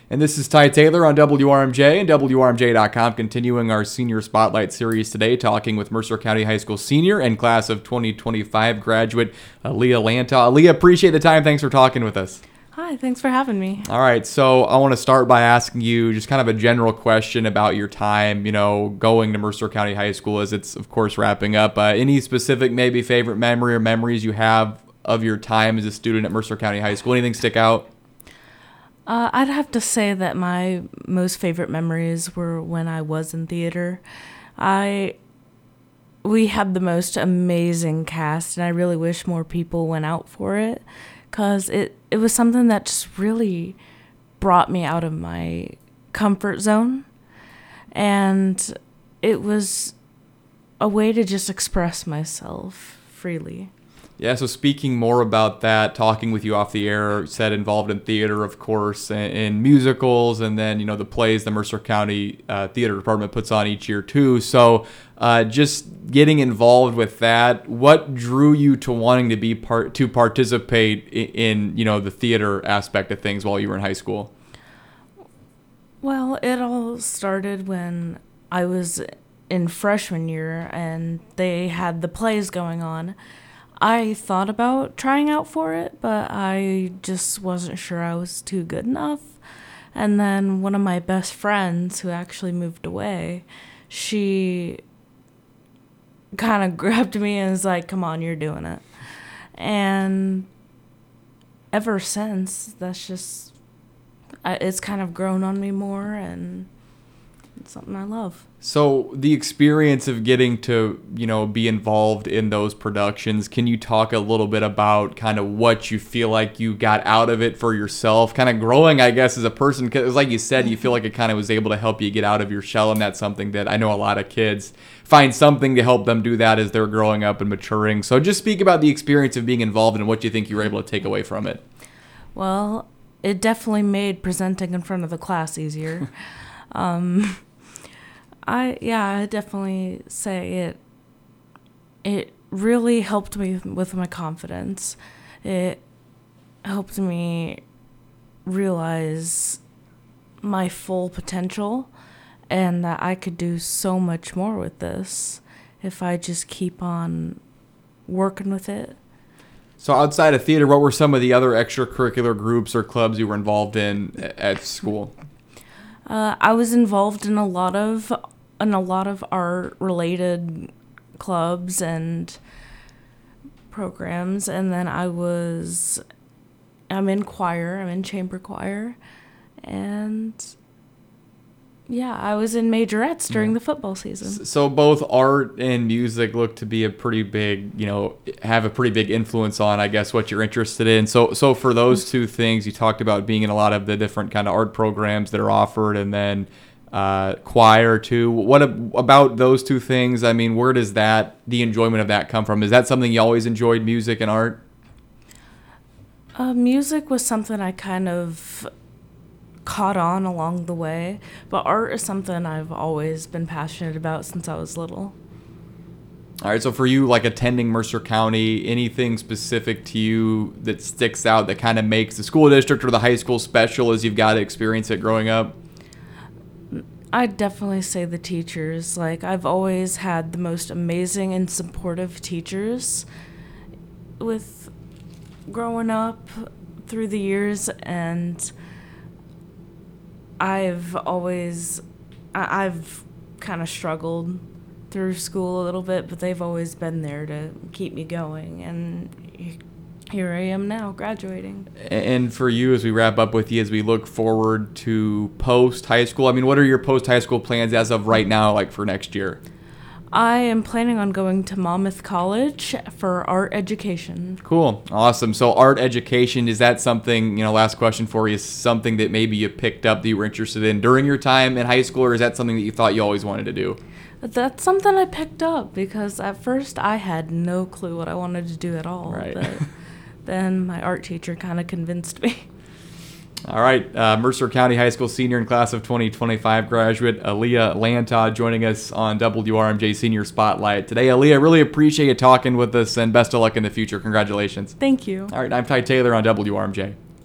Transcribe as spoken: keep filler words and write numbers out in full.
And this is Ty Taylor on W R M J and W R M J dot com, continuing our Senior Spotlight series today, talking with Mercer County High School senior and class of twenty twenty-five graduate Aaliyah Lanta. Aaliyah, appreciate the time. Thanks for talking with us. Hi, thanks for having me. All right, so I want to start by asking you just kind of a general question about your time, you know, going to Mercer County High School as it's, of course, wrapping up. Uh, any specific maybe favorite memory or memories you have of your time as a student at Mercer County High School? Anything stick out? Uh, I'd have to say that my most favorite memories were when I was in theater. I we had the most amazing cast, and I really wish more people went out for it, because it, it was something that just really brought me out of my comfort zone, and it was a way to just express myself freely. Yeah, so speaking more about that, talking with you off the air, said involved in theater, of course, and, and musicals, and then, you know, the plays the Mercer County uh, Theater Department puts on each year, too. So uh, just getting involved with that, what drew you to wanting to be part to participate in, in, you know, the theater aspect of things while you were in high school? Well, it all started when I was in freshman year, and they had the plays going on. I thought about trying out for it, but I just wasn't sure I was too good enough. And then one of my best friends, who actually moved away, she kind of grabbed me and was like, come on, you're doing it. And ever since, that's just, it's kind of grown on me more, and it's something I love. So the experience of getting to, you know, be involved in those productions, can you talk a little bit about kind of what you feel like you got out of it for yourself, kind of growing, I guess, as a person? Because like you said, you feel like it kind of was able to help you get out of your shell, and that's something that I know a lot of kids find something to help them do that as they're growing up and maturing. So just speak about the experience of being involved and what you think you were able to take away from it. Well, it definitely made presenting in front of the class easier. um... I yeah, I definitely say it. It really helped me with my confidence. It helped me realize my full potential, and that I could do so much more with this if I just keep on working with it. So outside of theater, what were some of the other extracurricular groups or clubs you were involved in at school? Uh, I was involved in a lot of in a lot of art-related clubs and programs, and then I was, I'm in choir, I'm in chamber choir, and yeah, I was in majorettes during the football season. So both art and music look to be a pretty big, you know, have a pretty big influence on, I guess, what you're interested in. So so for those two things, you talked about being in a lot of the different kind of art programs that are offered, and then uh, choir too. What ab- about those two things? I mean, where does that, the enjoyment of that come from? Is that something you always enjoyed, music and art? Uh, music was something I kind of caught on along the way, but art is something I've always been passionate about since I was little. All right, so for you, like attending Mercer County, anything specific to you that sticks out that kind of makes the school district or the high school special as you've got to experience it growing up? I'd definitely say the teachers. Like, I've always had the most amazing and supportive teachers with growing up through the years, and I've always, I- I've kind of struggled through school a little bit, but they've always been there to keep me going, and here I am now, graduating. And for you, as we wrap up with you, as we look forward to post-high school, I mean, what are your post-high school plans as of right now, like for next year? I am planning on going to Monmouth College for art education. Cool. Awesome. So art education, is that something, you know, last question for you, is something that maybe you picked up that you were interested in during your time in high school, or is that something that you thought you always wanted to do? That's something I picked up, because at first I had no clue what I wanted to do at all. Right. But then my art teacher kind of convinced me. All right, uh, Mercer County High School senior and class of twenty twenty-five graduate Aaliyah Lanta joining us on W R M J Senior Spotlight today. Aaliyah, I really appreciate you talking with us, and best of luck in the future. Congratulations. Thank you. All right, I'm Ty Taylor on W R M J.